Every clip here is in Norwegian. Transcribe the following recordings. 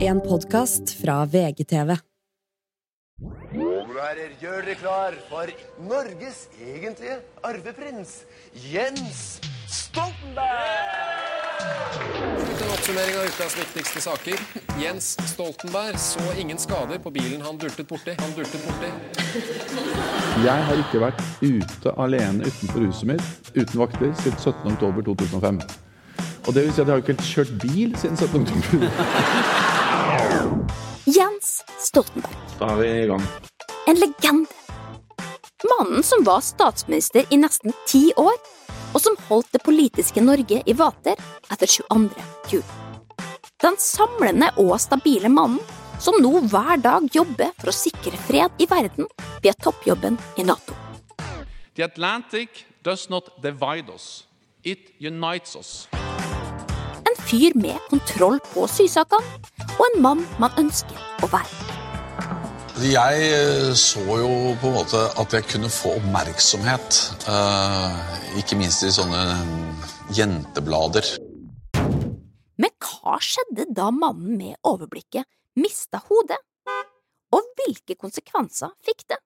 En podcast fra VGTV. Herrer, gjør dere klar for Norges egentlige arveprins, Jens Stoltenberg! En oppsummering av ukas viktigste saker. Jens Stoltenberg så ingen skader på bilen han dultet borti. Jeg har ikke vært ute alene utenfor huset mitt, uten vakter, siden 17. oktober 2005. Og det vil si at jeg har ikke kjørt bil siden 17. oktober. Jens Stoltenberg. Da er vi i gang. En legende. Mannen som var statsminister i nesten 10 år, og som holdt det politiske Norge i vater etter 22. juli. Den samlende og stabile mannen som nå hver dag jobber for å sikre fred i verden via toppjobben i NATO. The Atlantic does not divide us. It unites us. En fyr med kontroll på sysakene, og en mann man ønsker å være. Jeg så jo på en måte at jeg kunne få oppmerksomhet, ikke minst i sånne jenteblader. Men hva skjedde da mannen med overblikket mistet hodet? Og hvilke konsekvenser fikk det?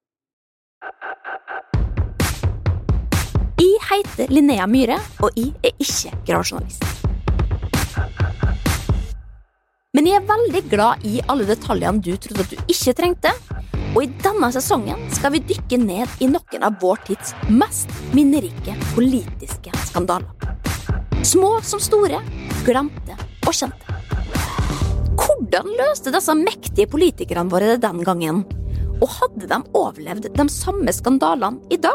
Jeg heter Linnea Myhre, og jeg ikke gravejournalist. Men jeg veldig glad i alle detaljene du trodde at du ikke trengte, og i denne sesongen skal vi dykke ned i noen av vår tids mest minnerike politiske skandaler. Små som store, glemte og kjente. Hvordan løste disse mektige politikerne våre det den gangen? Og hadde de overlevd de samme skandalene i dag?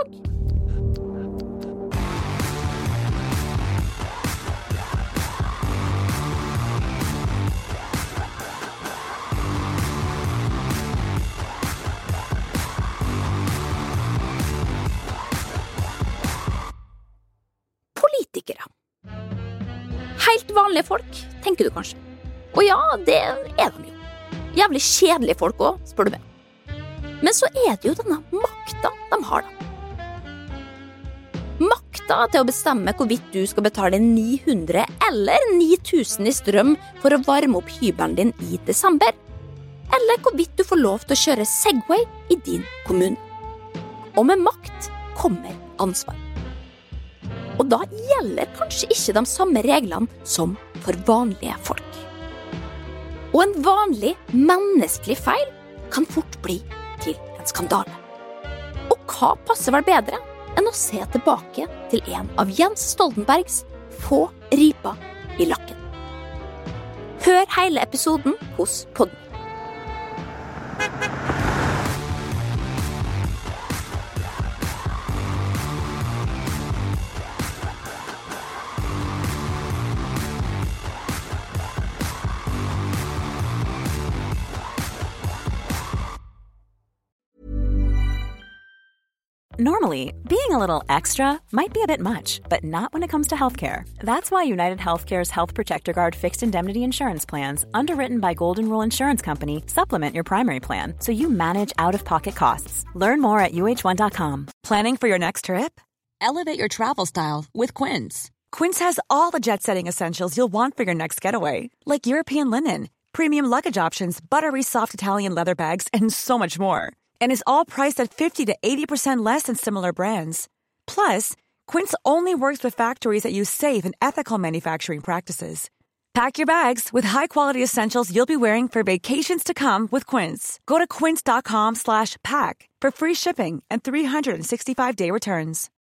Helt vanlige folk, tenker du kanskje. Og ja, det er de jo. Jævlig kjedelige folk også, spør du meg. Men så er det jo denne makta de har da. Makta til å bestemme hvorvidt du skal betale 900 eller 9000 i strøm for å varme opp hybelen din i desember. Eller hvorvidt du får lov til å kjøre Segway i din kommune. Og med makt kommer ansvar. Og da gjelder kanskje ikke de samme reglene som for vanlige folk. Og en vanlig menneskelig feil kan fort bli til en skandale. Og hva passer vel bedre enn å se tilbake til en av Jens Stoltenbergs få riper i lakken? Hør hele episoden hos Podden. Normally, being a little extra might be a bit much, but not when it comes to healthcare. That's why United Healthcare's Health Protector Guard fixed indemnity insurance plans, underwritten by Golden Rule Insurance Company, supplement your primary plan so you manage out-of-pocket costs. Learn more at uh1.com. Planning for your next trip? Elevate your travel style with Quince. Quince has all the jet-setting essentials you'll want for your next getaway, like European linen, premium luggage options, buttery soft Italian leather bags, and so much more. And is all priced at 50 to 80% less than similar brands. Plus, Quince only works with factories that use safe and ethical manufacturing practices. Pack your bags with high-quality essentials you'll be wearing for vacations to come with Quince. Go to quince.com/pack for free shipping and 365-day returns.